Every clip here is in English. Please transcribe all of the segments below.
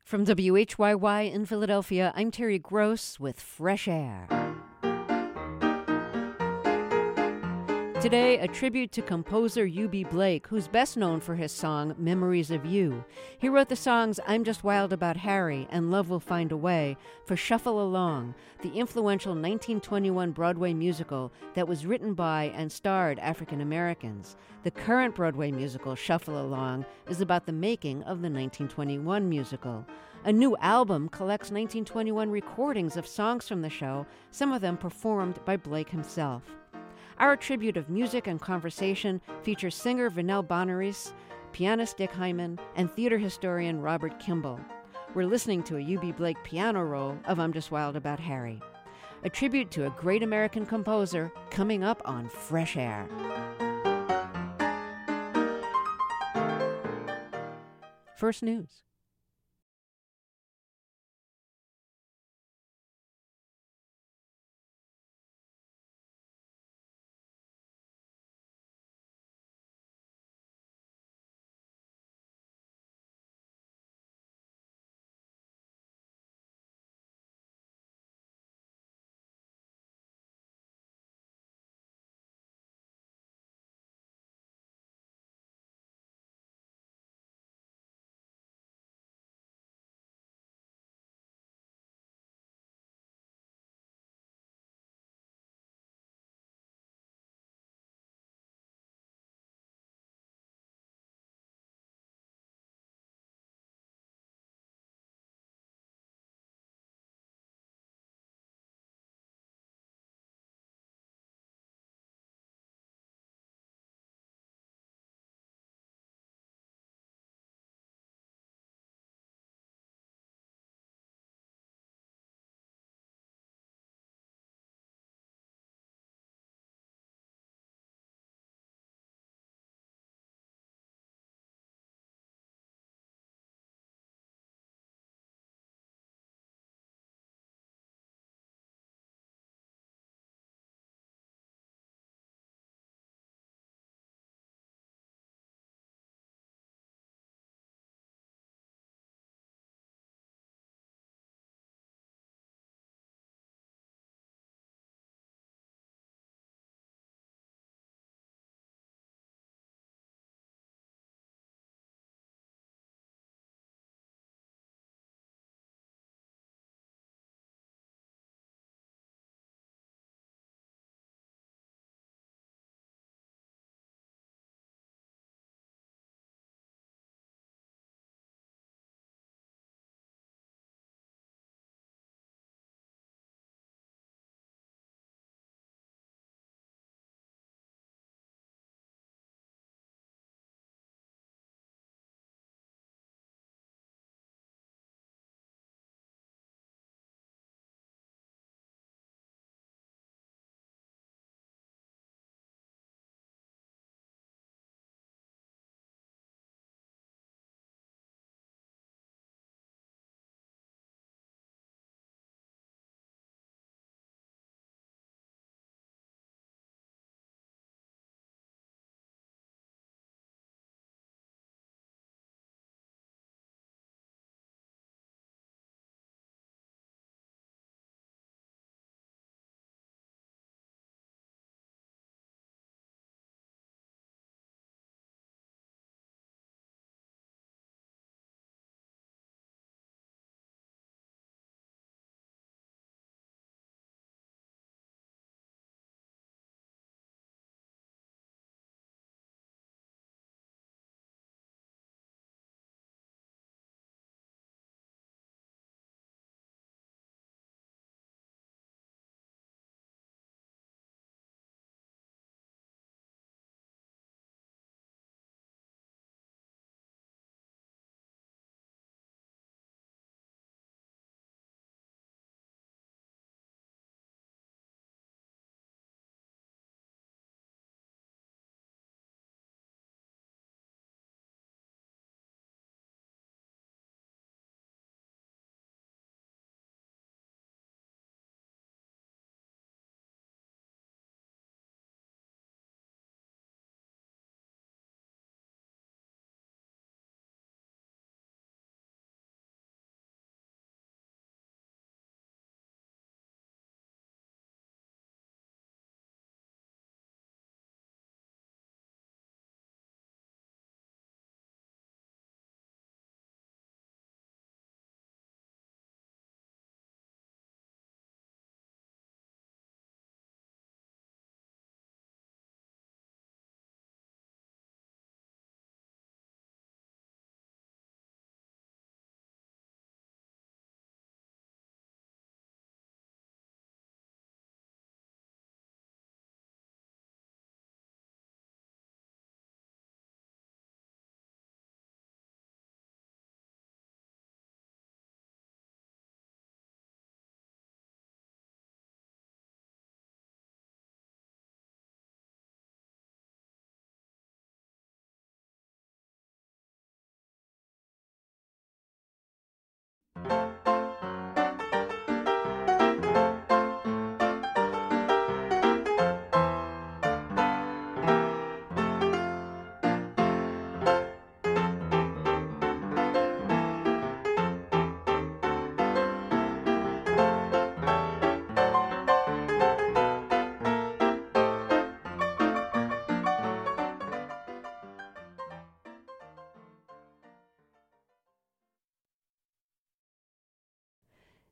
From WHYY in Philadelphia, I'm Terry Gross with Fresh Air. Today, a tribute to composer U.B. Blake, who's best known for his song Memories of You. He wrote the songs I'm Just Wild About Harry and Love Will Find a Way for Shuffle Along, the influential 1921 Broadway musical that was written by and starred African Americans. The current Broadway musical, Shuffle Along, is about the making of the 1921 musical. A new album collects 1921 recordings of songs from the show, some of them performed by Blake himself. Our tribute of music and conversation features singer Vernell Bonaris, pianist Dick Hyman, and theater historian Robert Kimball. We're listening to a U.B. Blake piano roll of I'm Just Wild About Harry. A tribute to a great American composer coming up on Fresh Air. First news.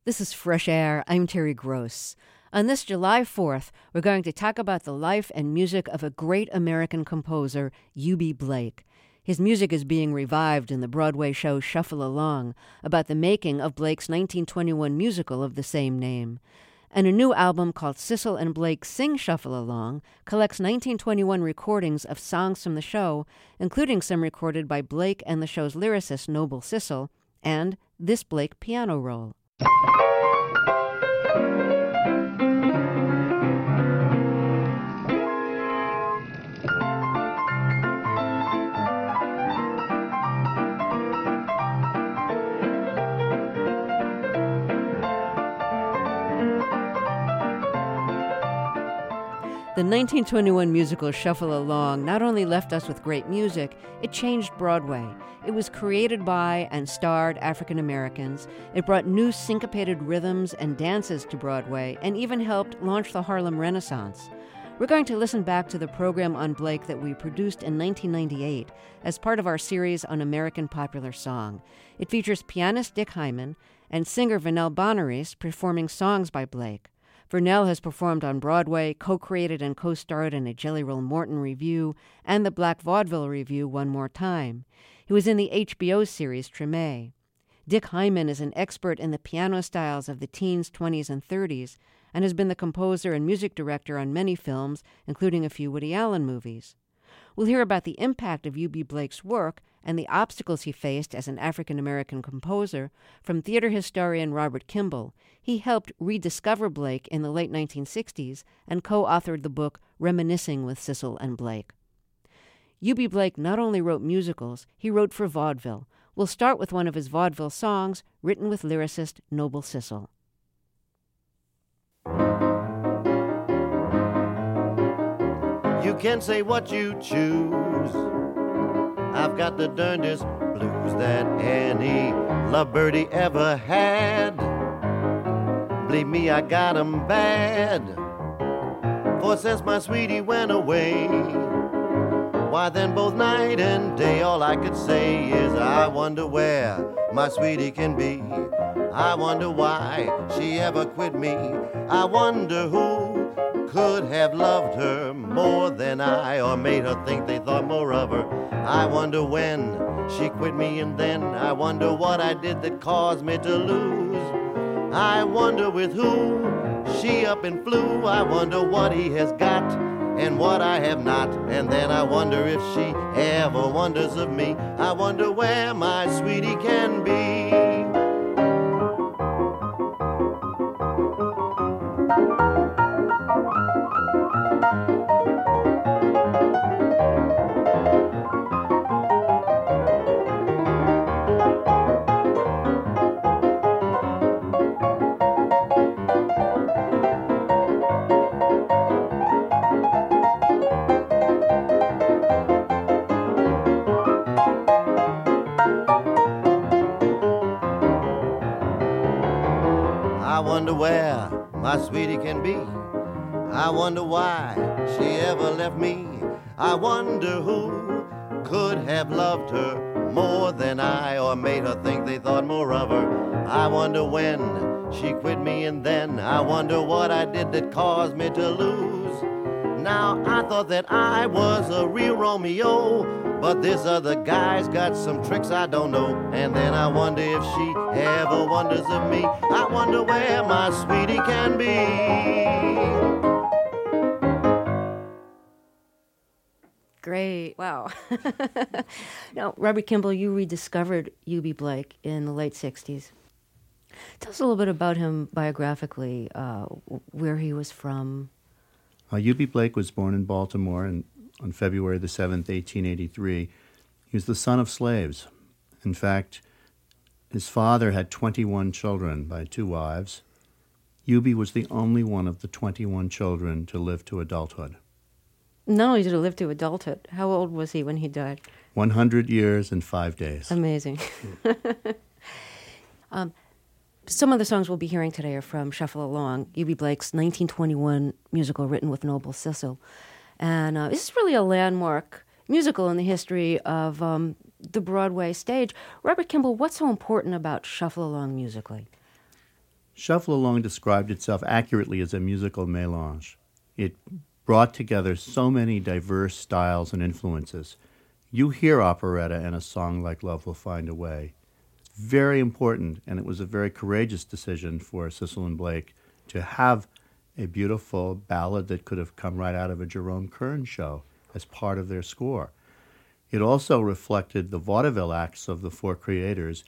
This is Fresh Air. I'm Terry Gross. On this July 4th, we're going to talk about the life and music of a great American composer, Eubie Blake. His music is being revived in the Broadway show Shuffle Along, about the making of Blake's 1921 musical of the same name. And a new album called Sissel and Blake Sing Shuffle Along collects 1921 recordings of songs from the show, including some recorded by Blake and the show's lyricist Noble Sissel, and this Blake piano roll. The 1921 musical Shuffle Along not only left us with great music, it changed Broadway. It was created by and starred African Americans. It brought new syncopated rhythms and dances to Broadway and even helped launch the Harlem Renaissance. We're going to listen back to the program on Blake that we produced in 1998 as part of our series on American popular song. It features pianist Dick Hyman and singer Vernell Bonaris performing songs by Blake. Vernell has performed on Broadway, co-created and co-starred in a Jelly Roll Morton review and the Black Vaudeville Review One More Time. He was in the HBO series Treme. Dick Hyman is an expert in the piano styles of the teens, 20s, and 30s, and has been the composer and music director on many films, including a few Woody Allen movies. We'll hear about the impact of Eubie Blake's work and the obstacles he faced as an African-American composer from theater historian Robert Kimball. He helped rediscover Blake in the late 1960s and co-authored the book Reminiscing with Sissel and Blake. Eubie Blake not only wrote musicals, he wrote for vaudeville. We'll start with one of his vaudeville songs written with lyricist Noble Sissel. You can say what you choose. I've got the darndest blues that any lovebirdy ever had. Believe me, I got 'em bad. For since my sweetie went away, why then both night and day all I could say is I wonder where my sweetie can be. I wonder why she ever quit me. I wonder who could have loved her more than I, or made her think they thought more of her. I wonder when she quit me, and then I wonder what I did that caused me to lose. I wonder with who she up and flew. I wonder what he has got and what I have not, and then I wonder if she ever wonders of me. I wonder where my sweetie can be. I wonder where my sweetie can be. I wonder why she ever left me. I wonder who could have loved her more than I, or made her think they thought more of her. I wonder when she quit me, and then I wonder what I did that caused me to lose. Now I thought that I was a real Romeo, but this other guy's got some tricks I don't know. And then I wonder if she ever wonders of me. I wonder where my sweetie can be. Great. Wow. Now, Robert Kimball, you rediscovered Eubie Blake in the late 60s. Tell us a little bit about him biographically, where he was from. Eubie Blake was born in Baltimore on February the 7th, 1883. He was the son of slaves. In fact, his father had 21 children by 2 wives. Eubie was the only one of the 21 children to live to adulthood. Not only did he live to adulthood, how old was he when he died? 100 years and 5 days. Amazing. Some of the songs we'll be hearing today are from Shuffle Along, Eubie Blake's 1921 musical written with Noble Sissel. And this is really a landmark musical in the history of the Broadway stage. Robert Kimball, what's so important about Shuffle Along musically? Shuffle Along described itself accurately as a musical mélange. It brought together so many diverse styles and influences. You hear operetta in a song like Love Will Find a Way. It's very important, and it was a very courageous decision for Sissel and Blake to have a beautiful ballad that could have come right out of a Jerome Kern show as part of their score. It also reflected the vaudeville acts of the four creators,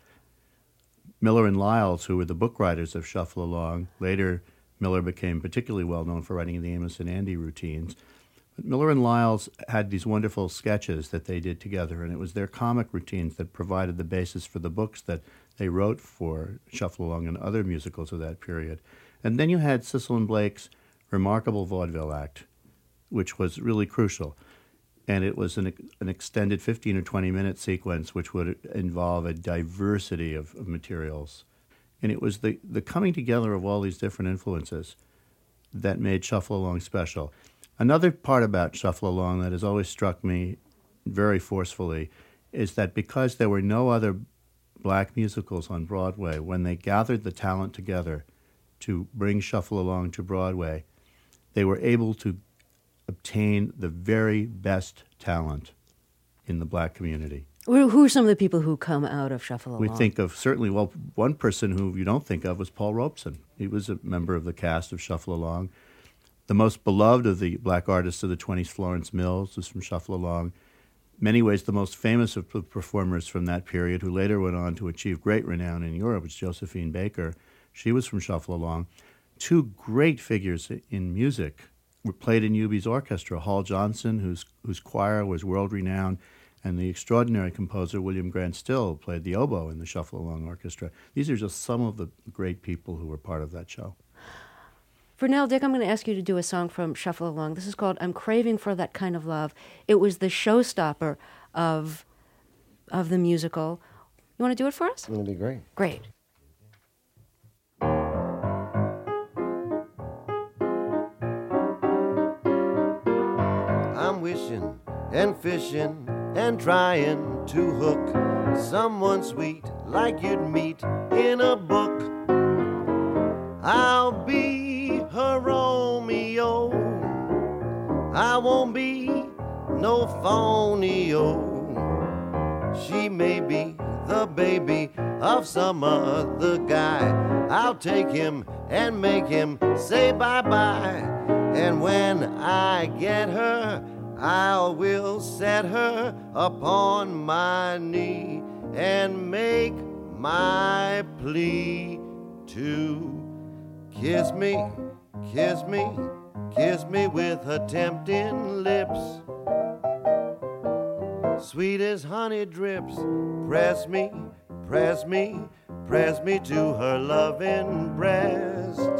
Miller and Liles, who were the book writers of Shuffle Along. Later, Miller became particularly well known for writing the Amos and Andy routines. But Miller and Liles had these wonderful sketches that they did together, and it was their comic routines that provided the basis for the books that they wrote for Shuffle Along and other musicals of that period. And then you had Sissel and Blake's remarkable vaudeville act, which was really crucial. And it was an extended 15 or 20-minute sequence which would involve a diversity of materials. And it was the coming together of all these different influences that made Shuffle Along special. Another part about Shuffle Along that has always struck me very forcefully is that because there were no other black musicals on Broadway, when they gathered the talent together to bring Shuffle Along to Broadway, they were able to obtain the very best talent in the black community. Who are some of the people who come out of Shuffle Along? We think of certainly, well, one person who you don't think of was Paul Robeson. He was a member of the cast of Shuffle Along. The most beloved of the black artists of the 20s, Florence Mills, was from Shuffle Along. Many ways, the most famous of the performers from that period, who later went on to achieve great renown in Europe, was Josephine Baker. She was from Shuffle Along. Two great figures in music were played in Eubie's orchestra. Hall Johnson, whose choir was world-renowned, and the extraordinary composer William Grant Still played the oboe in the Shuffle Along Orchestra. These are just some of the great people who were part of that show. For now, Dick, I'm going to ask you to do a song from Shuffle Along. This is called I'm Craving for That Kind of Love. It was the showstopper of the musical. You want to do it for us? It's going to be great. Great. I'm wishing and fishing and trying to hook someone sweet like you'd meet in a book. I'll be her Romeo. I won't be no phony-o. She may be the baby of some other guy. I'll take him and make him say bye-bye. And when I get her, I will set her upon my knee and make my plea to kiss me, kiss me, kiss me with her tempting lips. Sweet as honey drips, press me, press me, press me to her loving breast.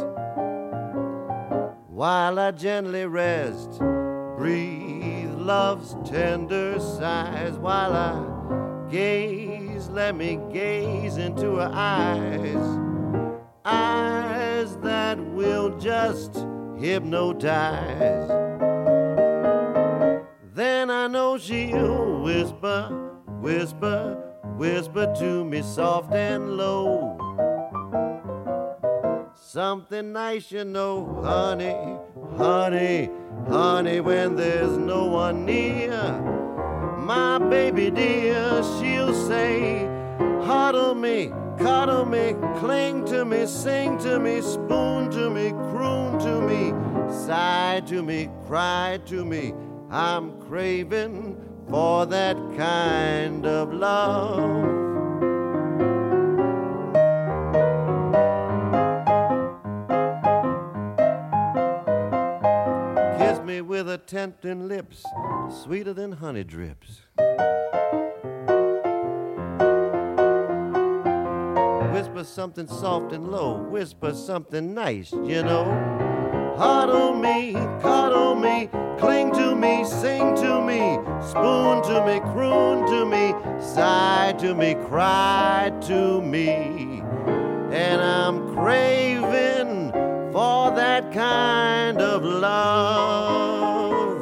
While I gently rest, breathe love's tender sighs. While I gaze, let me gaze into her eyes. Eyes that will just hypnotize. Then I know she'll whisper, whisper, whisper to me soft and low. Something nice, you know, honey, honey, honey, when there's no one near. My baby dear, she'll say, huddle me, cuddle me, cling to me, sing to me, spoon to me, croon to me, sigh to me, cry to me. I'm craving for that kind of love. Kiss me with her tempting lips, sweeter than honey drips. Whisper something soft and low, whisper something nice, you know. Huddle me, cuddle me, cling to me, sing to me, spoon to me, croon to me, sigh to me, cry to me. And I'm craving for that kind of love.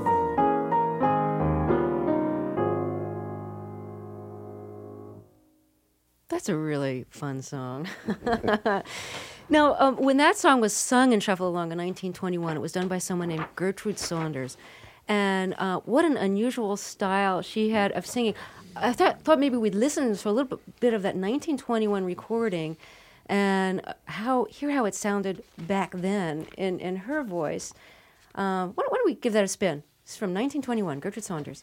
That's a really fun song. Now, when that song was sung in Shuffle Along in 1921, it was done by someone named Gertrude Saunders. And what an unusual style she had of singing. I thought maybe we'd listen to a little bit of that 1921 recording and hear how it sounded back then in her voice. Why don't we give that a spin? It's from 1921, Gertrude Saunders.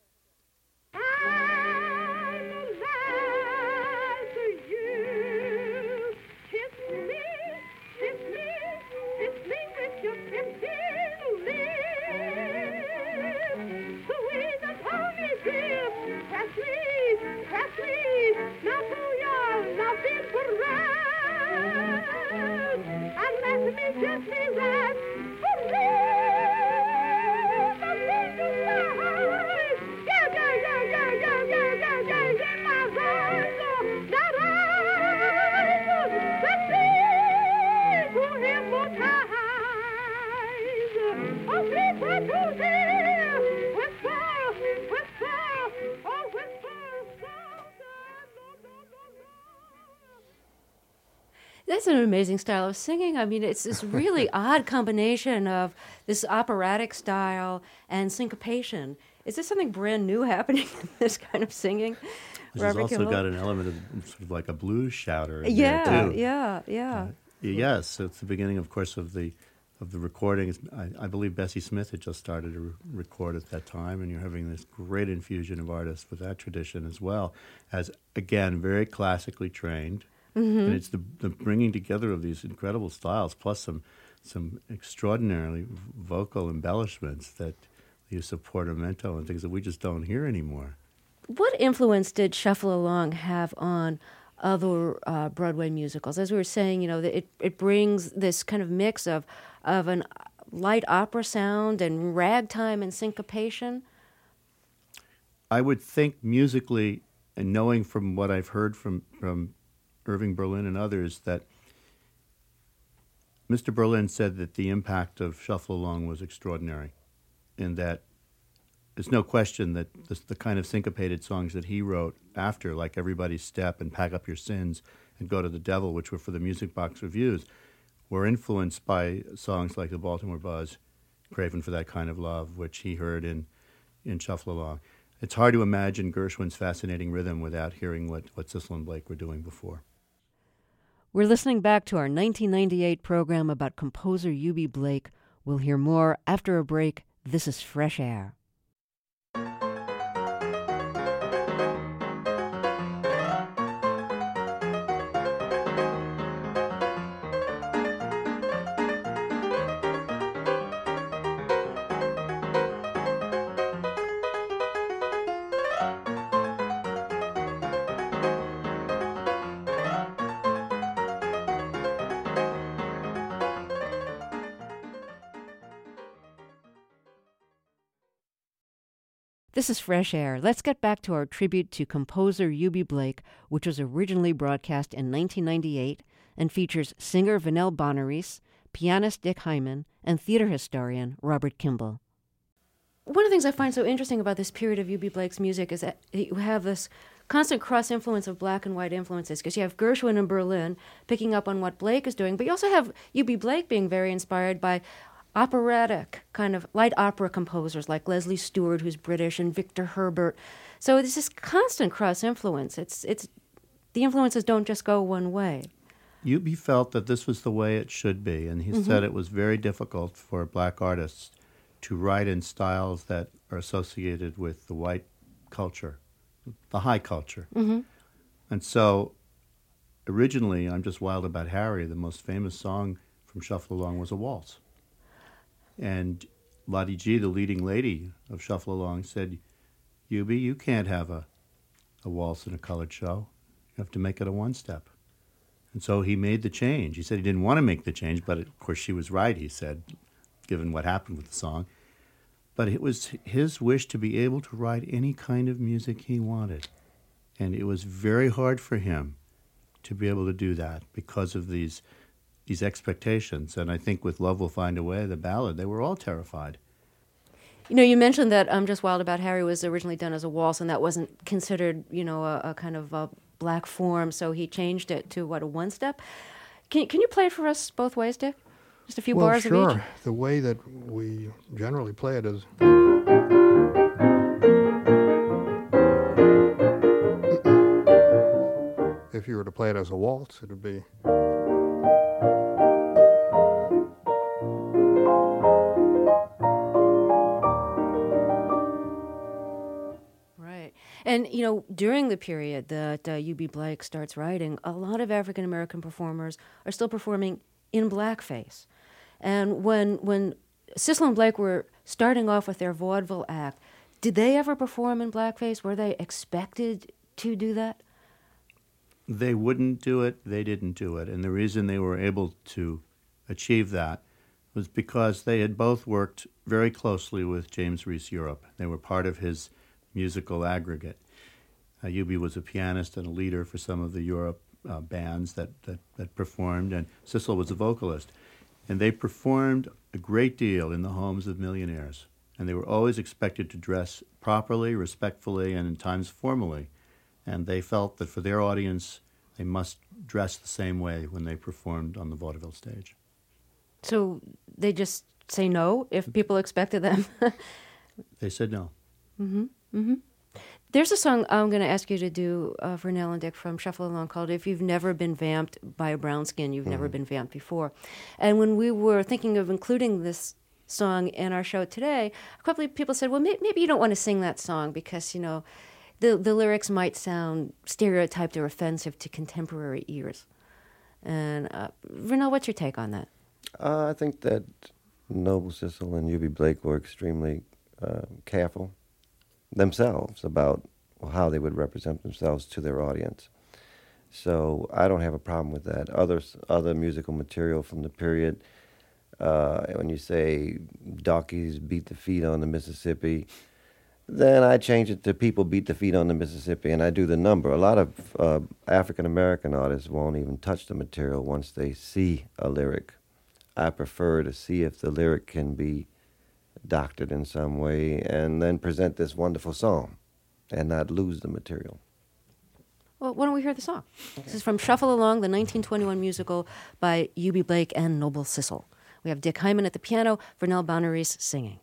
That's an amazing style of singing. I mean, it's this really odd combination of this operatic style and syncopation. Is there something brand new happening in this kind of singing? She's also got an element of sort of like a blues shouter in there too. Yeah. Yes, so it's the beginning, of course, of the recording. I believe Bessie Smith had just started to record at that time, and you're having this great infusion of artists with that tradition as well, as, again, very classically trained. Mm-hmm. And it's the bringing together of these incredible styles, plus some extraordinarily vocal embellishments that use of portamento and things that we just don't hear anymore. What influence did Shuffle Along have on other Broadway musicals? As we were saying, it brings this kind of mix of an light opera sound and ragtime and syncopation. I would think musically, and knowing from what I've heard from Irving Berlin and others, that Mr. Berlin said that the impact of Shuffle Along was extraordinary, in that there's no question that the kind of syncopated songs that he wrote after, like Everybody's Step and Pack Up Your Sins and Go to the Devil, which were for the Music Box Reviews, were influenced by songs like the Baltimore Buzz, Craving for That Kind of Love, which he heard in Shuffle Along. It's hard to imagine Gershwin's fascinating rhythm without hearing what Sissel and Blake were doing before. We're listening back to our 1998 program about composer U.B. Blake. We'll hear more after a break. This is Fresh Air. This is Fresh Air. Let's get back to our tribute to composer U.B. Blake, which was originally broadcast in 1998 and features singer Vanell Bonaris, pianist Dick Hyman, and theater historian Robert Kimball. One of the things I find so interesting about this period of U.B. Blake's music is that you have this constant cross-influence of black and white influences, because you have Gershwin and Berlin picking up on what Blake is doing, but you also have U.B. Blake being very inspired by operatic, kind of light opera composers like Leslie Stewart, who's British, and Victor Herbert. So there's this constant cross-influence. It's the influences don't just go one way. U.B. felt that this was the way it should be, and he said it was very difficult for black artists to write in styles that are associated with the white culture, the high culture. Mm-hmm. And so originally, I'm Just Wild About Harry, the most famous song from Shuffle Along, was a waltz. And Lottie G, the leading lady of Shuffle Along, said, U.B., you can't have a waltz in a colored show. You have to make it a one-step. And so he made the change. He said he didn't want to make the change, but of course she was right, he said, given what happened with the song. But it was his wish to be able to write any kind of music he wanted. And it was very hard for him to be able to do that because of these expectations. And I think with Love Will Find a Way, the ballad, they were all terrified. You mentioned that Just Wild About Harry was originally done as a waltz, and that wasn't considered, a kind of a black form, so he changed it to, a one-step. Can you play it for us both ways, Dick? Just a few Well, bars sure. of each? The way that we generally play it is... If you were to play it as a waltz, it would be... Right. And, you know, during the period that U.B. Blake starts writing, a lot of African-American performers are still performing in blackface. And when Sissel and Blake were starting off with their vaudeville act, did they ever perform in blackface? Were they expected to do that? They wouldn't do it, they didn't do it. And the reason they were able to achieve that was because they had both worked very closely with James Reese Europe. They were part of his musical aggregate. Eubie was a pianist and a leader for some of the Europe bands that performed, and Sissel was a vocalist. And they performed a great deal in the homes of millionaires. And they were always expected to dress properly, respectfully, and in times formally. And they felt that for their audience, they must dress the same way when they performed on the vaudeville stage. So they just say no if people expected them? They said no. Mm-hmm. Mm-hmm. There's a song I'm going to ask you to do for Nell and Dick from Shuffle Along called If You've Never Been Vamped by a Brown Skin, You've Never Been Vamped Before. And when we were thinking of including this song in our show today, a couple of people said, well, maybe you don't want to sing that song because, you know, the lyrics might sound stereotyped or offensive to contemporary ears. And Vernell, what's your take on that? I think that Noble Sissel and Eubie Blake were extremely careful themselves about how they would represent themselves to their audience. So I don't have a problem with that. Other musical material from the period, when you say donkeys beat the feet on the Mississippi, then I change it to people beat the feet on the Mississippi, and I do the number. A lot of African-American artists won't even touch the material once they see a lyric. I prefer to see if the lyric can be doctored in some way and then present this wonderful song and not lose the material. Well, why don't we hear the song? Okay. This is from Shuffle Along, the 1921 musical by Eubie Blake and Noble Sissel. We have Dick Hyman at the piano, Vernell Bounarice singing.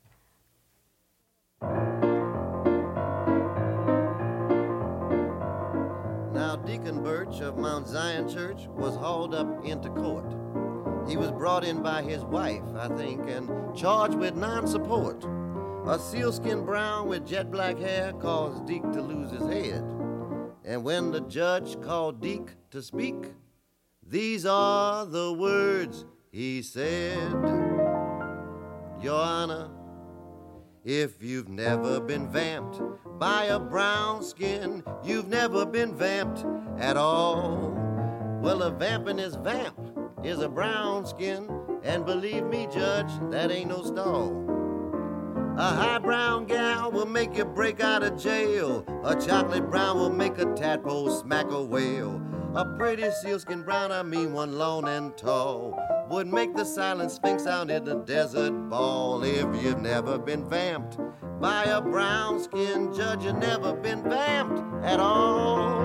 Now Deacon Birch of Mount Zion Church was hauled up into court. He was brought in by his wife, I think, and charged with non-support. A sealskin brown with jet black hair caused Deke to lose his head. And when the judge called Deke to speak, these are the words he said. Your Honor, if you've never been vamped by a brown skin, you've never been vamped at all. Well, a vampin' is vamp is a brown skin, and believe me, Judge, that ain't no stall. A high brown gal will make you break out of jail. A chocolate brown will make a tadpole smack a whale. A pretty sealskin brown, I mean one long and tall, would make the silent sphinx out in the desert ball. If you've never been vamped by a brown skin, Judge, you've never been vamped at all.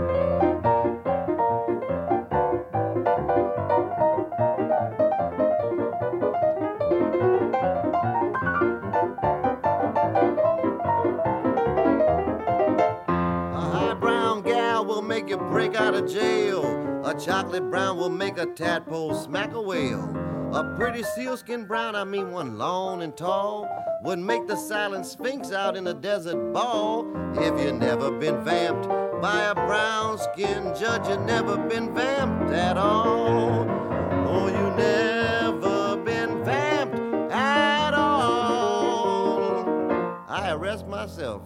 Make you break out of jail. A chocolate brown will make a tadpole smack a whale. A pretty sealskin brown, I mean one long and tall, would make the silent sphinx out in a desert ball. If you never been vamped by a brown skin, Judge, you never been vamped at all. Oh, you never been vamped at all. I arrest myself.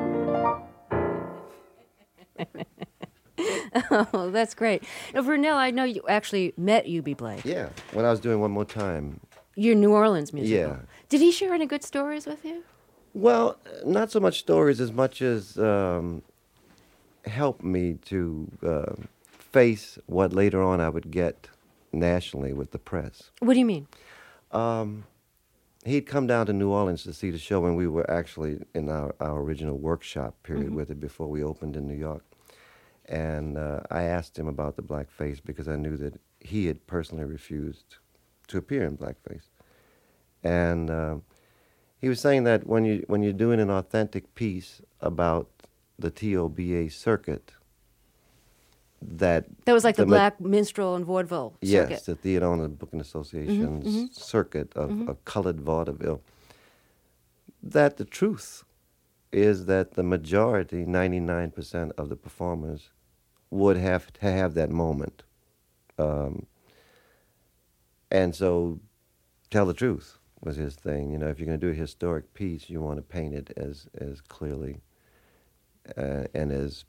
Oh, that's great. Now, Vernell, I know you actually met Eubie Blake. Yeah, when I was doing One More Time. Your New Orleans musical. Yeah. Did he share any good stories with you? Well, not so much stories as much as helped me to face what later on I would get nationally with the press. What do you mean? He'd come down to New Orleans to see the show when we were actually in our original workshop period with it before we opened in New York. And I asked him about the blackface because I knew that he had personally refused to appear in blackface. And he was saying that when you're doing an authentic piece about the TOBA circuit, that was like the Black Minstrel and Vaudeville circuit. Yes, the Theater and Booking Association's circuit of colored vaudeville. That the truth is that the majority, 99% of the performers, would have to have that moment. And so, tell the truth was his thing. You know, if you're going to do a historic piece, you want to paint it as clearly and as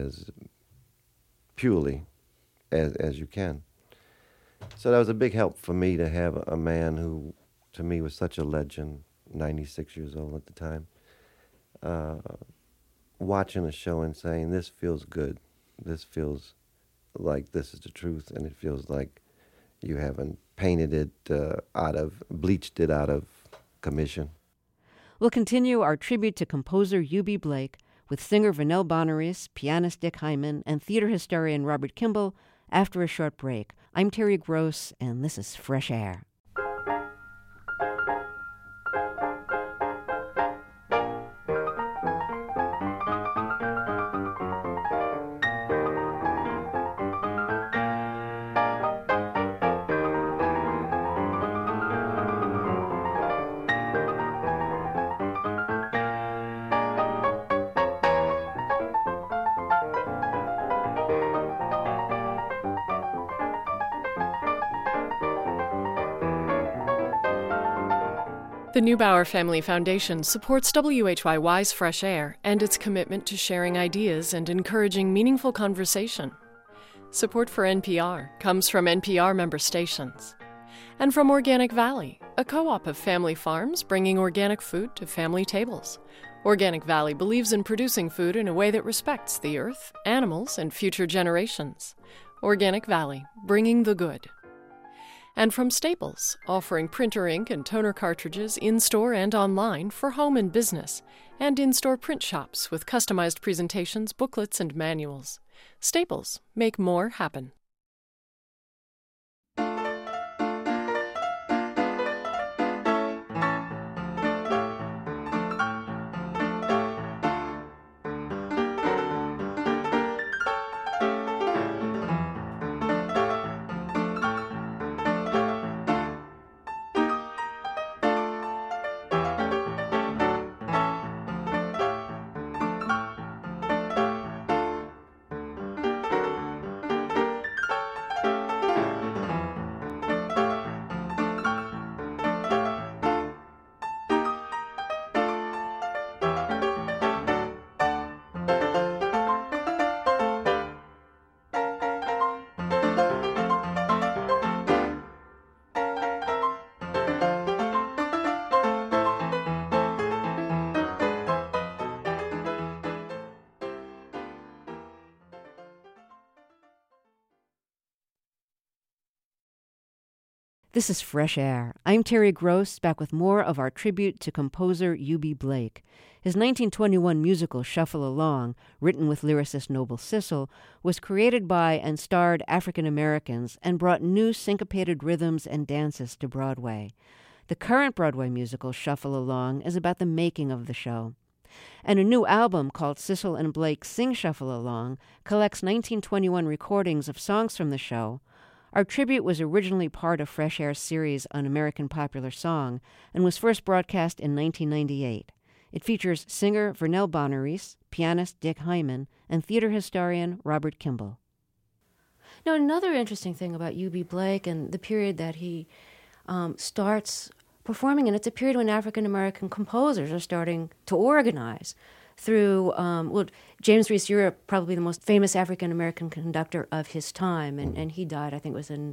purely as you can. So that was a big help for me to have a man who, to me, was such a legend, 96 years old at the time, watching a show and saying, this feels good. This feels like this is the truth, and it feels like you haven't painted it bleached it out of commission. We'll continue our tribute to composer U.B. Blake with singer Vernell Bonaris, pianist Dick Hyman, and theater historian Robert Kimball after a short break. I'm Terry Gross, and this is Fresh Air. The Neubauer Family Foundation supports WHYY's Fresh Air and its commitment to sharing ideas and encouraging meaningful conversation. Support for NPR comes from NPR member stations. And from Organic Valley, a co-op of family farms bringing organic food to family tables. Organic Valley believes in producing food in a way that respects the earth, animals, and future generations. Organic Valley, bringing the good. And from Staples, offering printer ink and toner cartridges in-store and online for home and business, and in-store print shops with customized presentations, booklets, and manuals. Staples, make more happen. This is Fresh Air. I'm Terry Gross, back with more of our tribute to composer U.B. Blake. His 1921 musical Shuffle Along, written with lyricist Noble Sissle, was created by and starred African Americans and brought new syncopated rhythms and dances to Broadway. The current Broadway musical Shuffle Along is about the making of the show. And a new album called Sissle and Blake Sing Shuffle Along collects 1921 recordings of songs from the show. Our tribute was originally part of Fresh Air's series on American Popular Song and was first broadcast in 1998. It features singer Vernell Bonaris, pianist Dick Hyman, and theater historian Robert Kimball. Now, another interesting thing about U.B. Blake and the period that he starts performing in, it's a period when African-American composers are starting to organize through, James Reese Europe, probably the most famous African-American conductor of his time, and he died, I think it was in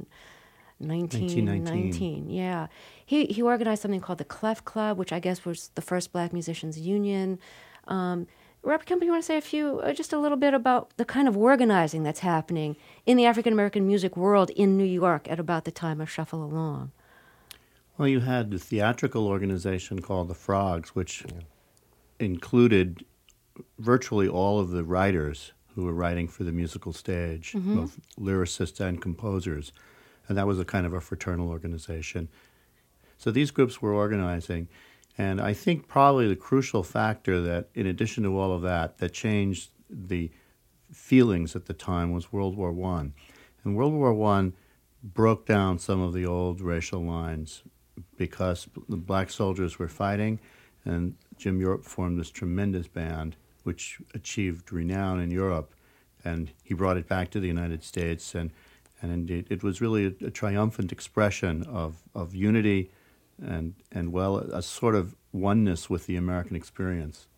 1919. Yeah. He organized something called the Clef Club, which I guess was the first Black Musicians Union. Robert Kimball, you want to say just a little bit about the kind of organizing that's happening in the African-American music world in New York at about the time of Shuffle Along? Well, you had the theatrical organization called the Frogs, which included virtually all of the writers who were writing for the musical stage, Mm-hmm. both lyricists and composers. And that was a kind of a fraternal organization. So these groups were organizing. And I think probably the crucial factor that, in addition to all of that, that changed the feelings at the time was World War I. And World War I broke down some of the old racial lines because the black soldiers were fighting, and Jim York formed this tremendous band which achieved renown in Europe, and he brought it back to the United States, and indeed it was really a triumphant expression of unity and a sort of oneness with the American experience.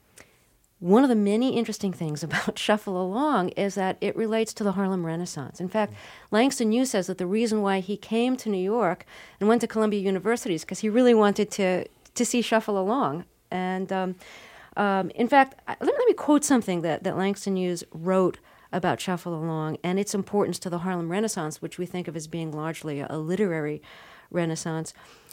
One of the many interesting things about Shuffle Along is that it relates to the Harlem Renaissance. In fact, Langston Hughes says that the reason why he came to New York and went to Columbia University is because he really wanted to see Shuffle Along. And in fact, let me quote something that Langston Hughes wrote about Shuffle Along and its importance to the Harlem Renaissance, which we think of as being largely a literary renaissance.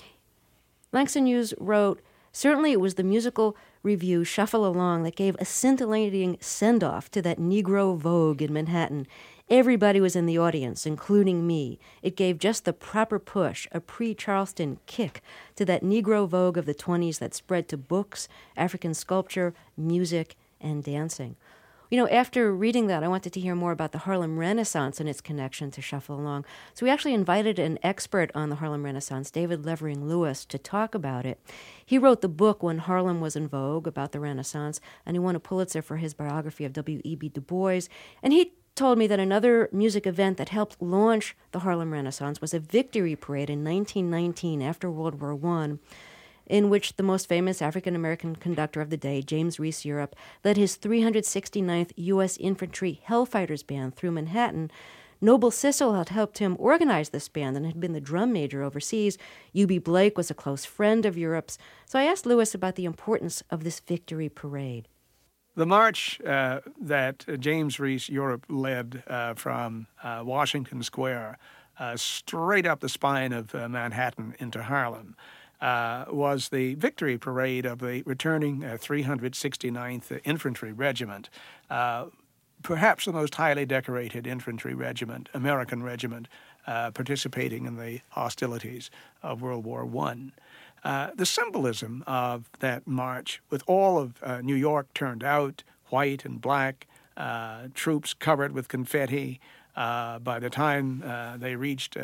Langston Hughes wrote, "Certainly it was the musical review Shuffle Along that gave a scintillating send-off to that Negro vogue in Manhattan. Everybody was in the audience, including me. It gave just the proper push, a pre-Charleston kick to that Negro vogue of the 20s that spread to books, African sculpture, music, and dancing." You know, after reading that, I wanted to hear more about the Harlem Renaissance and its connection to Shuffle Along. So we actually invited an expert on the Harlem Renaissance, David Levering Lewis, to talk about it. He wrote the book When Harlem Was in Vogue about the Renaissance, and he won a Pulitzer for his biography of W.E.B. Du Bois. And he told me that another music event that helped launch the Harlem Renaissance was a victory parade in 1919 after World War I, in which the most famous African-American conductor of the day, James Reese Europe, led his 369th U.S. Infantry Hellfighters Band through Manhattan. Noble Sissle had helped him organize this band and had been the drum major overseas. U.B. Blake was a close friend of Europe's. So I asked Lewis about the importance of this victory parade. The march that James Reese Europe led from Washington Square straight up the spine of Manhattan into Harlem was the victory parade of the returning 369th Infantry Regiment, perhaps the most highly decorated infantry regiment, American regiment, participating in the hostilities of World War I. The symbolism of that march, with all of New York turned out, white and black, troops covered with confetti. By the time they reached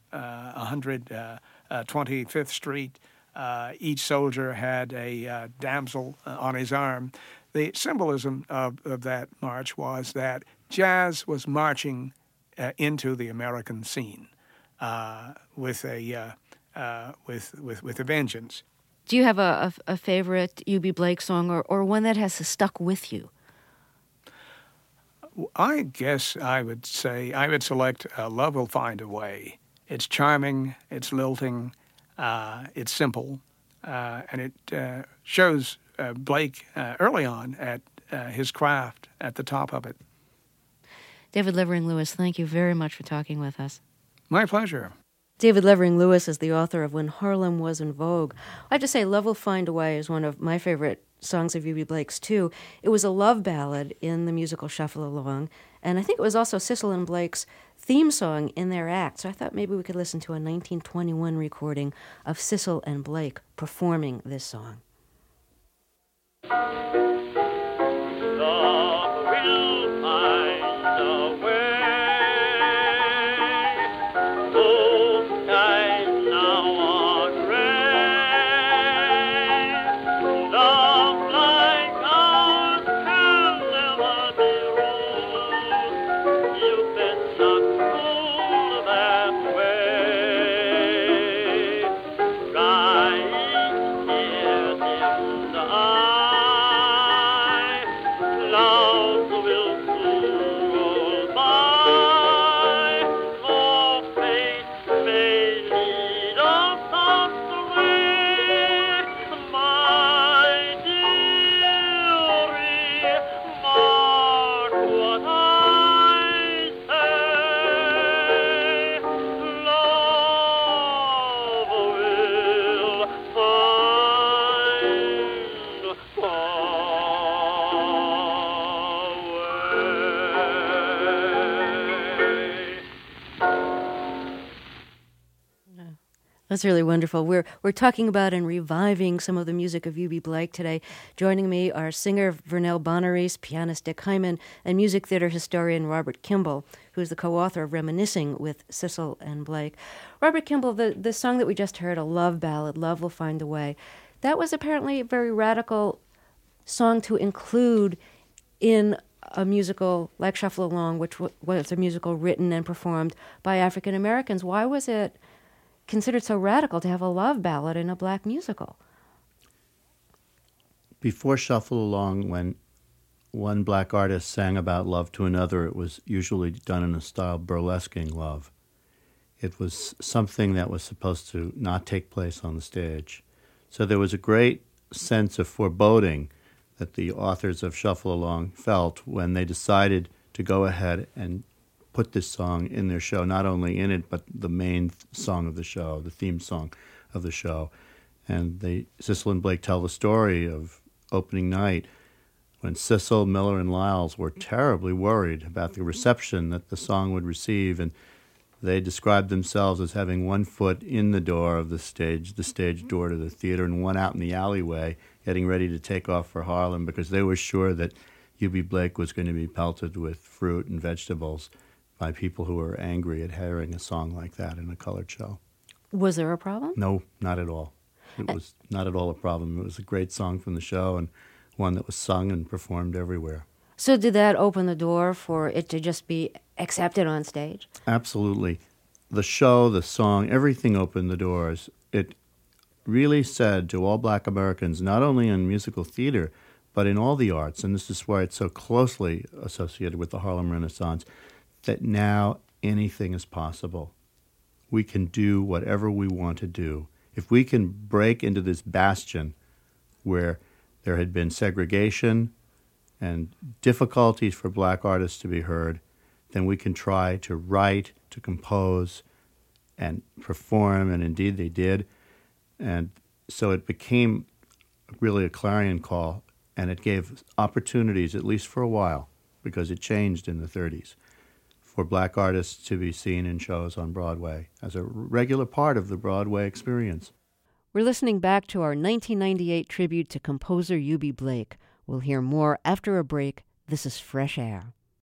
125th Street, each soldier had a damsel on his arm. The symbolism of that march was that jazz was marching into the American scene with a vengeance. Do you have a favorite U.B. Blake song or one that has stuck with you? I guess I would select Love Will Find a Way. It's charming, it's lilting, it's simple, and it shows Blake early on at his craft at the top of it. David Levering Lewis, thank you very much for talking with us. My pleasure. David Levering Lewis is the author of When Harlem Was in Vogue. I have to say, Love Will Find a Way is one of my favorite songs of U.B. Blake's, too. It was a love ballad in the musical Shuffle Along, and I think it was also Sissle and Blake's theme song in their act. So I thought maybe we could listen to a 1921 recording of Sissle and Blake performing this song. That's really wonderful. We're talking about and reviving some of the music of Eubie Blake today. Joining me are singer Vernell Bonaris, pianist Dick Hyman, and music theater historian Robert Kimball, who is the co-author of Reminiscing with Sissel and Blake. Robert Kimball, the song that we just heard, a love ballad, Love Will Find a Way, that was apparently a very radical song to include in a musical like Shuffle Along, which was a musical written and performed by African Americans. Why was it considered so radical to have a love ballad in a black musical? Before Shuffle Along, when one black artist sang about love to another, it was usually done in a style burlesquing love. It was something that was supposed to not take place on the stage. So there was a great sense of foreboding that the authors of Shuffle Along felt when they decided to go ahead and put this song in their show, not only in it, but the main song of the show, the theme song of the show. And Sissel and Blake tell the story of opening night when Sissel, Miller, and Lyles were terribly worried about the reception that the song would receive, and they described themselves as having one foot in the door of the stage door to the theater, and one out in the alleyway, getting ready to take off for Harlem, because they were sure that Eubie Blake was going to be pelted with fruit and vegetables by people who were angry at hearing a song like that in a colored show. Was there a problem? No, not at all. It was not at all a problem. It was a great song from the show, and one that was sung and performed everywhere. So did that open the door for it to just be accepted on stage? Absolutely. The show, the song, everything opened the doors. It really said to all black Americans, not only in musical theater, but in all the arts, and this is why it's so closely associated with the Harlem Renaissance, that now anything is possible. We can do whatever we want to do. If we can break into this bastion where there had been segregation and difficulties for black artists to be heard, then we can try to write, to compose, and perform, and indeed they did. And so it became really a clarion call, and it gave opportunities, at least for a while, because it changed in the 30s, for black artists to be seen in shows on Broadway as a regular part of the Broadway experience. We're listening back to our 1998 tribute to composer Eubie Blake. We'll hear more after a break. This is Fresh Air.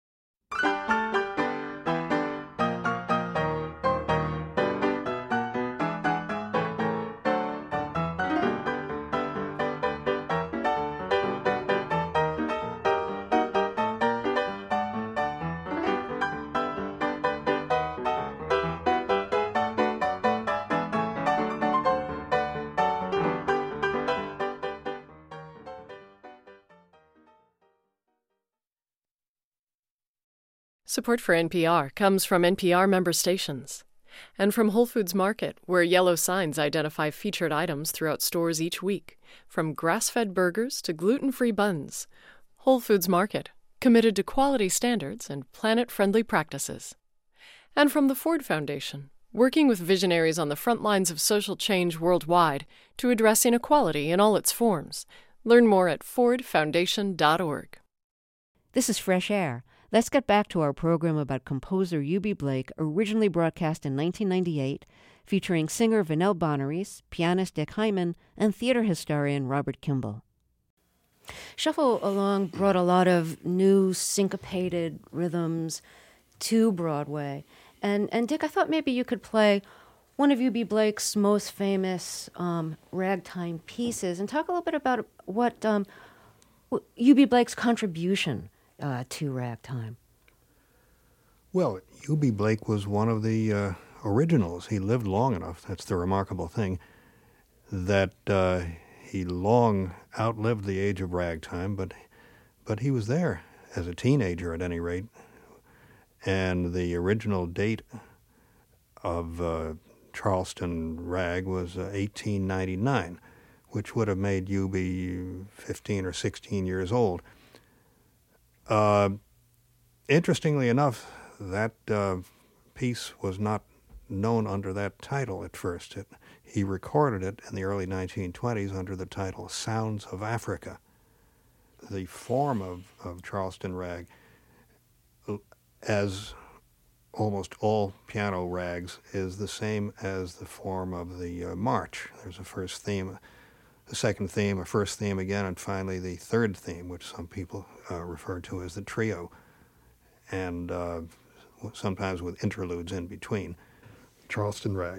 Support for NPR comes from NPR member stations and from Whole Foods Market, where yellow signs identify featured items throughout stores each week, from grass-fed burgers to gluten-free buns. Whole Foods Market, committed to quality standards and planet-friendly practices. And from the Ford Foundation, working with visionaries on the front lines of social change worldwide to address inequality in all its forms. Learn more at fordfoundation.org. This is Fresh Air. Let's get back to our program about composer Eubie Blake, originally broadcast in 1998, featuring singer Vernell Bonaris, pianist Dick Hyman, and theater historian Robert Kimball. Shuffle Along brought a lot of new syncopated rhythms to Broadway. And Dick, I thought maybe you could play one of Eubie Blake's most famous ragtime pieces and talk a little bit about what Eubie Blake's contribution to ragtime. Well, Eubie Blake was one of the originals. He lived long enough, that's the remarkable thing, that he long outlived the age of ragtime, but he was there as a teenager at any rate. And the original date of Charleston Rag was 1899, which would have made Eubie 15 or 16 years old. Interestingly enough, that piece was not known under that title at first. He recorded it in the early 1920s under the title Sounds of Africa. The form of Charleston Rag, as almost all piano rags is the same as the form of the march. There's a first theme, a second theme, a first theme again, and finally the third theme, which some people refer to as the trio, and sometimes with interludes in between. Charleston Rag.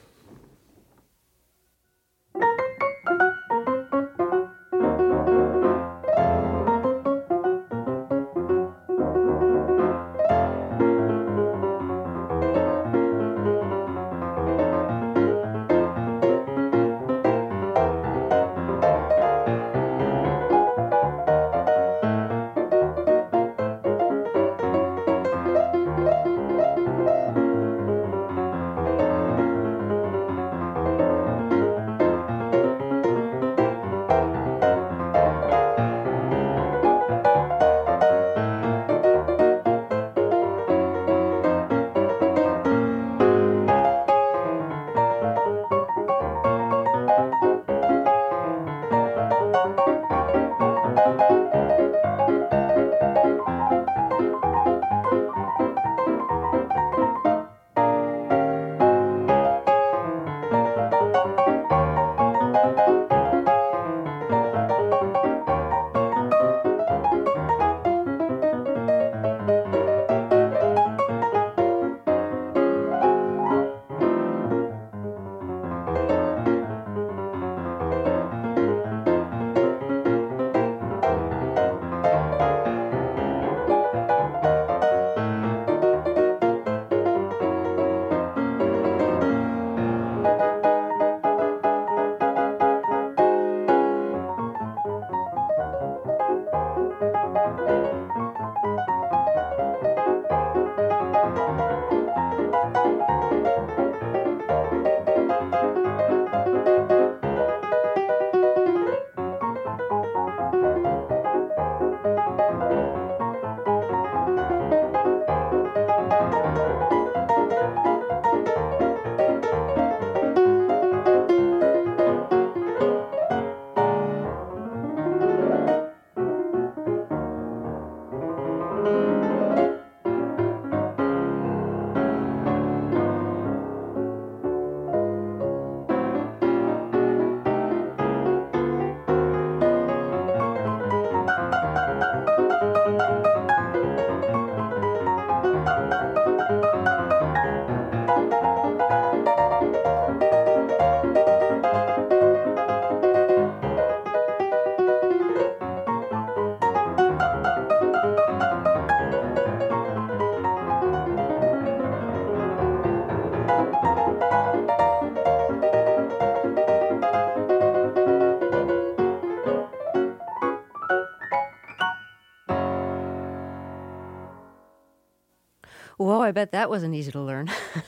Whoa, I bet that wasn't easy to learn.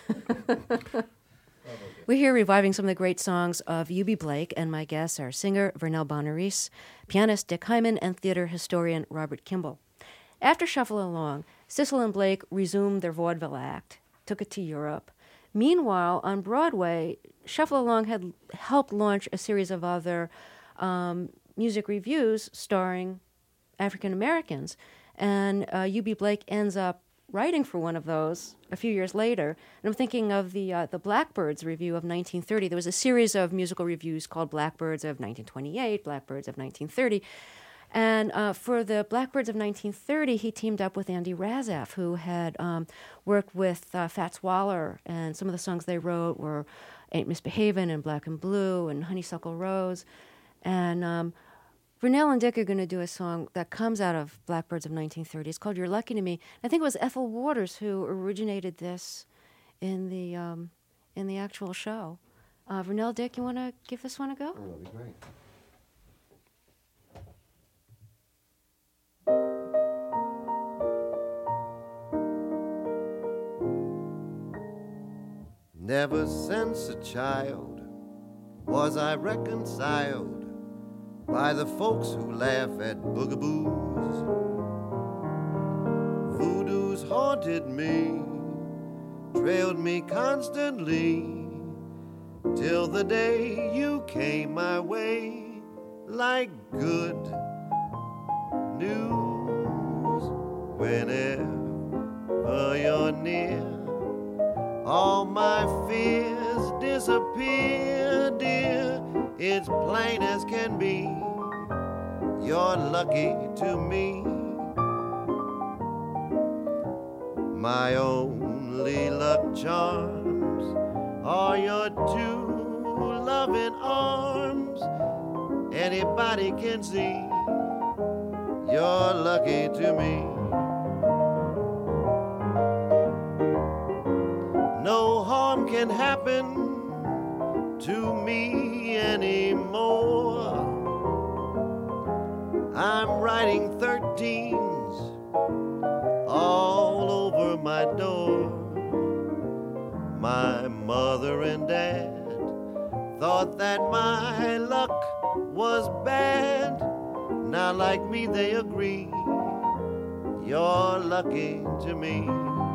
We're here reviving some of the great songs of Eubie Blake, and my guests are singer Vernel Bonaris, pianist Dick Hyman, and theater historian Robert Kimball. After Shuffle Along, Sissel and Blake resumed their vaudeville act, took it to Europe. Meanwhile, on Broadway, Shuffle Along had helped launch a series of other music reviews starring African Americans, and Eubie Blake ends up writing for one of those a few years later. And I'm thinking of the Blackbirds review of 1930. There was a series of musical reviews called Blackbirds of 1928, Blackbirds of 1930. And for the Blackbirds of 1930, he teamed up with Andy Razaf, who had worked with Fats Waller, and some of the songs they wrote were Ain't Misbehavin' and Black and Blue and Honeysuckle Rose. And Vernel and Dick are going to do a song that comes out of Blackbirds of 1930. It's called You're Lucky to Me. I think it was Ethel Waters who originated this in the actual show. Vernel, Dick, you want to give this one a go? Oh, that'd be great. Never since a child was I reconciled by the folks who laugh at boogaboos. Voodoo's haunted me, trailed me constantly, till the day you came my way like good news. Whenever you're near, all my fears disappear, dear. It's plain as can be. You're lucky to me. My only luck charms are your two loving arms. Anybody can see you're lucky to me. No harm can happen to me anymore. I'm writing 13s all over my door. My mother and dad thought that my luck was bad. Now like me they agree, you're lucky to me.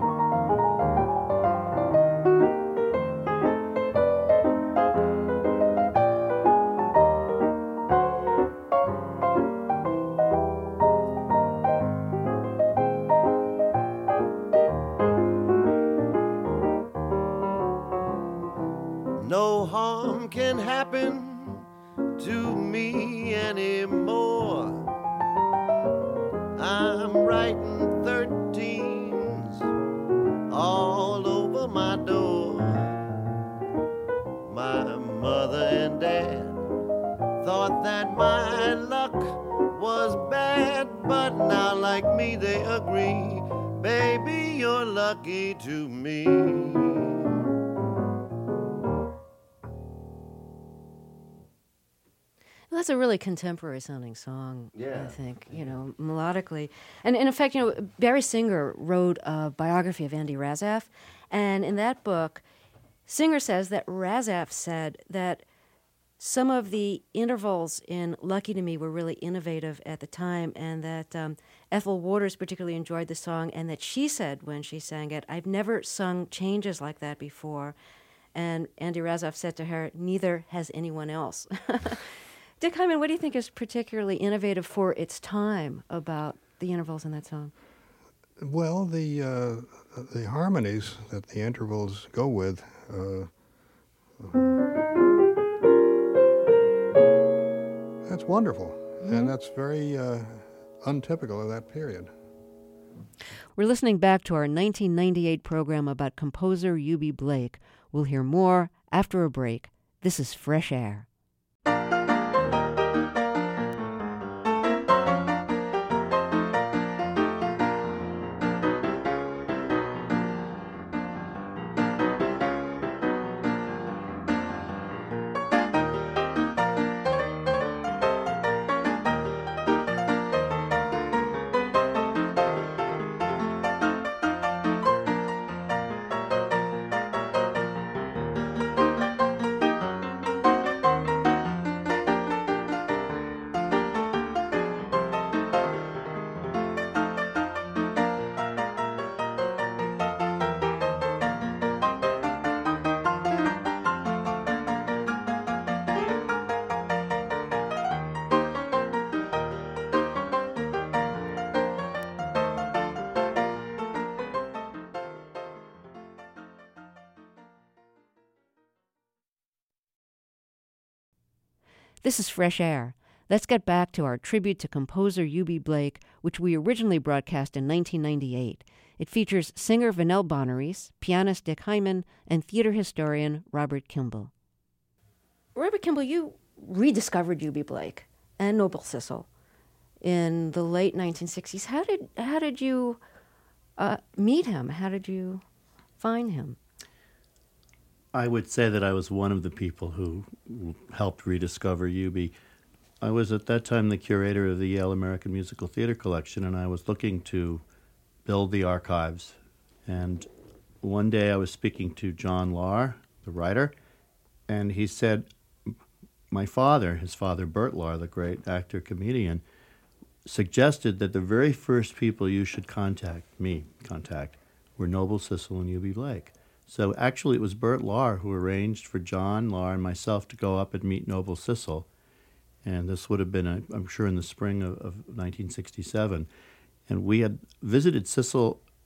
No harm can happen to me anymore. I'm writing 13s all over my door. My mother and dad thought that my luck was bad, but now like me they agree, baby, you're lucky to me. Well, that's a really contemporary sounding song, Yeah. I think, melodically. And in fact, Barry Singer wrote a biography of Andy Razaf, and in that book, Singer says that Razaf said that some of the intervals in Lucky to Me were really innovative at the time, and that Ethel Waters particularly enjoyed the song, and that she said when she sang it, "I've never sung changes like that before." And Andy Razaf said to her, "Neither has anyone else." Dick Hyman, what do you think is particularly innovative for its time about the intervals in that song? Well, the harmonies that the intervals go with. That's wonderful, and that's very untypical of that period. We're listening back to our 1998 program about composer Eubie Blake. We'll hear more after a break. This is Fresh Air. This is Fresh Air. Let's get back to our tribute to composer Eubie Blake, which we originally broadcast in 1998. It features singer Vanell Bonaris, pianist Dick Hyman, and theater historian Robert Kimball. Robert Kimball, you rediscovered Eubie Blake and Noble Sissle in the late 1960s. How did you meet him? How did you find him? I would say that I was one of the people who helped rediscover Eubie. I was at that time the curator of the Yale American Musical Theater Collection, and I was looking to build the archives. And one day I was speaking to John Lahr, the writer, and he said, my father, his father Bert Lahr, the great actor-comedian, suggested that the very first people you should contact were Noble Sissle and Eubie Blake. So actually it was Bert Lahr who arranged for John Lahr and myself to go up and meet Noble Sissle. And this would have been, I'm sure, in the spring of 1967. And we had visited Sissle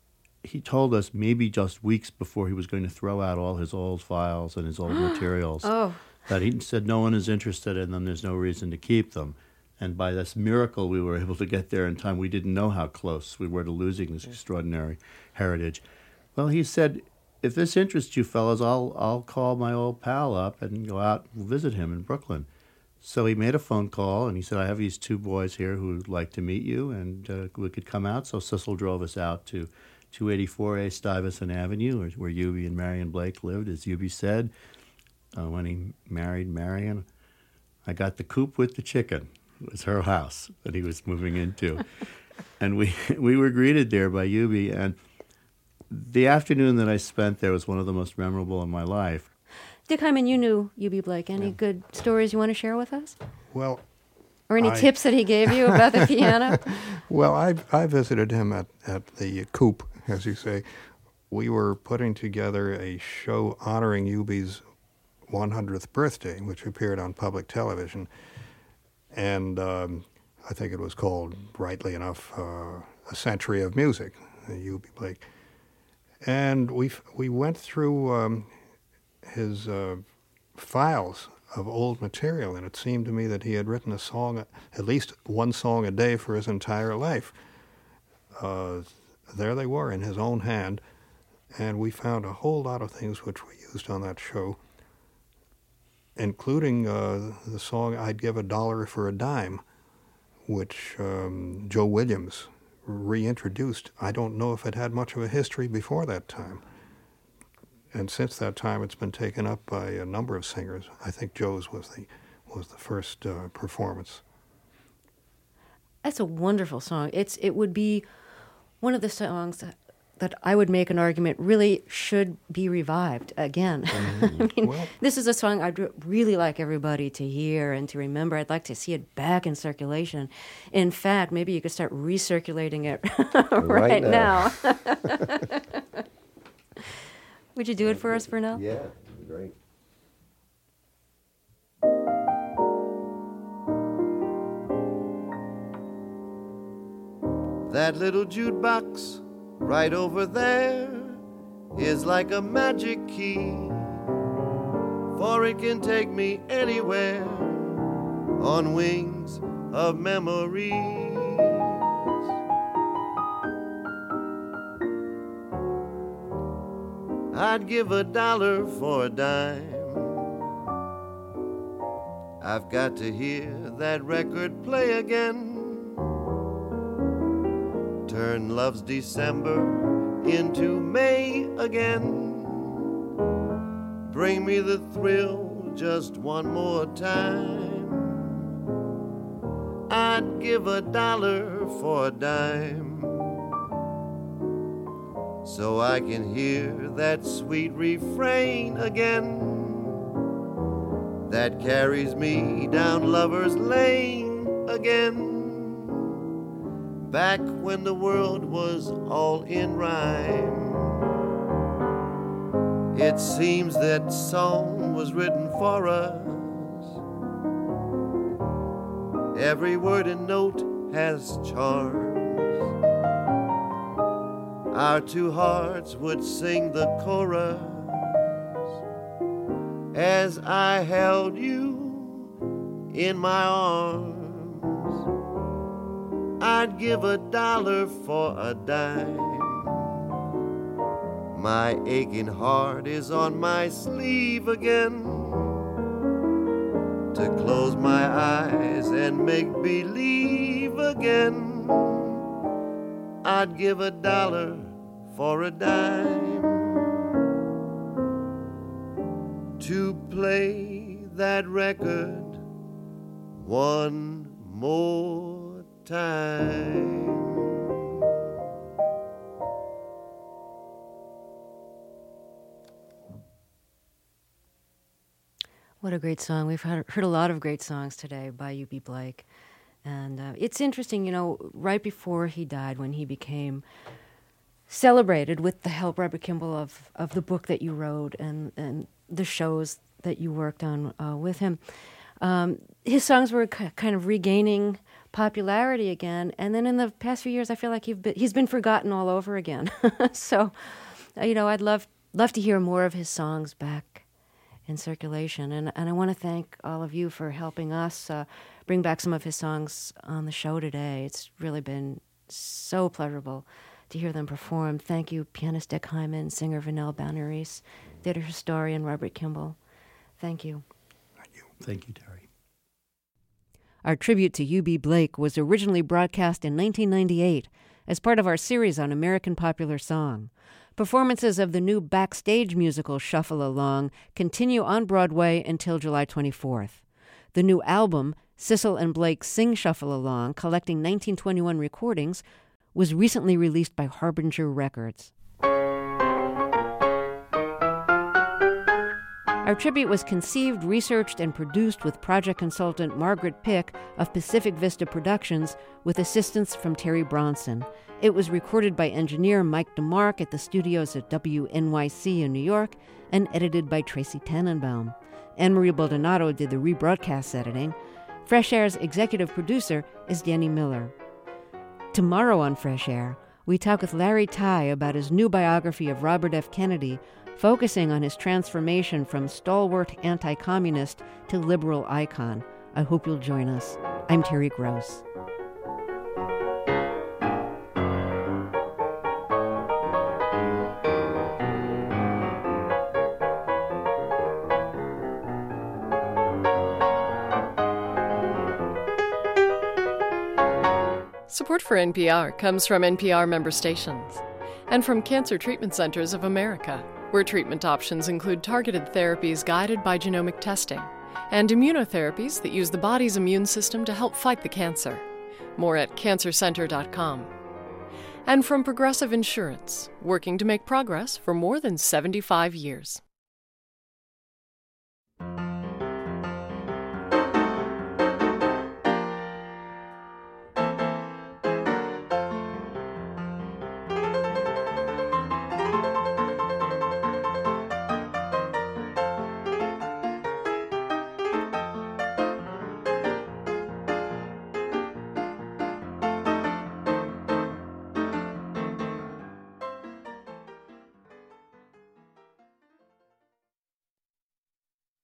he told us maybe just weeks before he was going to throw out all his old files and his old materials. That he said no one is interested in them, there's no reason to keep them. And by this miracle, we were able to get there in time. We didn't know how close we were to losing this extraordinary heritage. Well, he said, if this interests you fellows, I'll call my old pal up and go out and visit him in Brooklyn. So he made a phone call, and he said, I have these two boys here who would like to meet you, and we could come out. So Cecil drove us out to 284A Stuyvesant Avenue, where Eubie and Marion Blake lived, as Eubie said. When he married Marion, I got the coop with the chicken. It was her house that he was moving into. And we were greeted there by Eubie, and the afternoon that I spent there was one of the most memorable in my life. Dick Hyman, you knew Eubie Blake. Any good stories you want to share with us? Well, or any tips that he gave you about the piano? Well, I visited him at the coop, as you say. We were putting together a show honoring Eubie's 100th birthday, which appeared on public television. And I think it was called, rightly enough, A Century of Music, Eubie Blake. And we went through his files of old material, and it seemed to me that he had written a song, at least one song a day for his entire life. There they were in his own hand, and we found a whole lot of things which we used on that show, including the song I'd Give a Dollar for a Dime, which Joe Williams reintroduced. I don't know if it had much of a history before that time. And since that time, it's been taken up by a number of singers. I think Joe's was the first performance. That's a wonderful song. It would be one of the songs that I would make an argument really should be revived again. Mm-hmm. I mean, this is a song I'd really like everybody to hear and to remember. I'd like to see it back in circulation. In fact, maybe you could start recirculating it right now. Would you do it for us, Vernell? Yeah, great. That little jukebox right over there is like a magic key, for it can take me anywhere on wings of memories. I'd give a dollar for a dime. I've got to hear that record play again. Turn love's December into May again. Bring me the thrill just one more time. I'd give a dollar for a dime, so I can hear that sweet refrain again, that carries me down Lover's Lane again. Back when the world was all in rhyme, it seems that song was written for us. Every word and note has charms. Our two hearts would sing the chorus as I held you in my arms. I'd give a dollar for a dime. My aching heart is on my sleeve again, to close my eyes and make believe again. I'd give a dollar for a dime to play that record one more time. What a great song. We've heard a lot of great songs today by Eubie Blake. And it's interesting, right before he died, when he became celebrated with the help, Robert Kimball, of the book that you wrote and the shows that you worked on with him, his songs were kind of regaining popularity again. And then in the past few years, I feel like he's been forgotten all over again. So, I'd love to hear more of his songs back in circulation. And I want to thank all of you for helping us bring back some of his songs on the show today. It's really been so pleasurable to hear them perform. Thank you, pianist Dick Hyman, singer Vanell Banneris, theater historian Robert Kimball. Thank you. Thank you, Terry. Our tribute to U.B. Blake was originally broadcast in 1998 as part of our series on American popular song. Performances of the new Backstage musical Shuffle Along continue on Broadway until July 24th. The new album, Sissel and Blake Sing Shuffle Along, collecting 1921 recordings, was recently released by Harbinger Records. Our tribute was conceived, researched, and produced with project consultant Margaret Pick of Pacific Vista Productions with assistance from Terry Bronson. It was recorded by engineer Mike DeMarc at the studios at WNYC in New York and edited by Tracy Tannenbaum. Anne-Marie Baldonado did the rebroadcast editing. Fresh Air's executive producer is Danny Miller. Tomorrow on Fresh Air, we talk with Larry Tye about his new biography of Robert F. Kennedy, focusing on his transformation from stalwart anti-communist to liberal icon. I hope you'll join us. I'm Terry Gross. Support for NPR comes from NPR member stations and from Cancer Treatment Centers of America, where treatment options include targeted therapies guided by genomic testing and immunotherapies that use the body's immune system to help fight the cancer. More at cancercenter.com. And from Progressive Insurance, working to make progress for more than 75 years.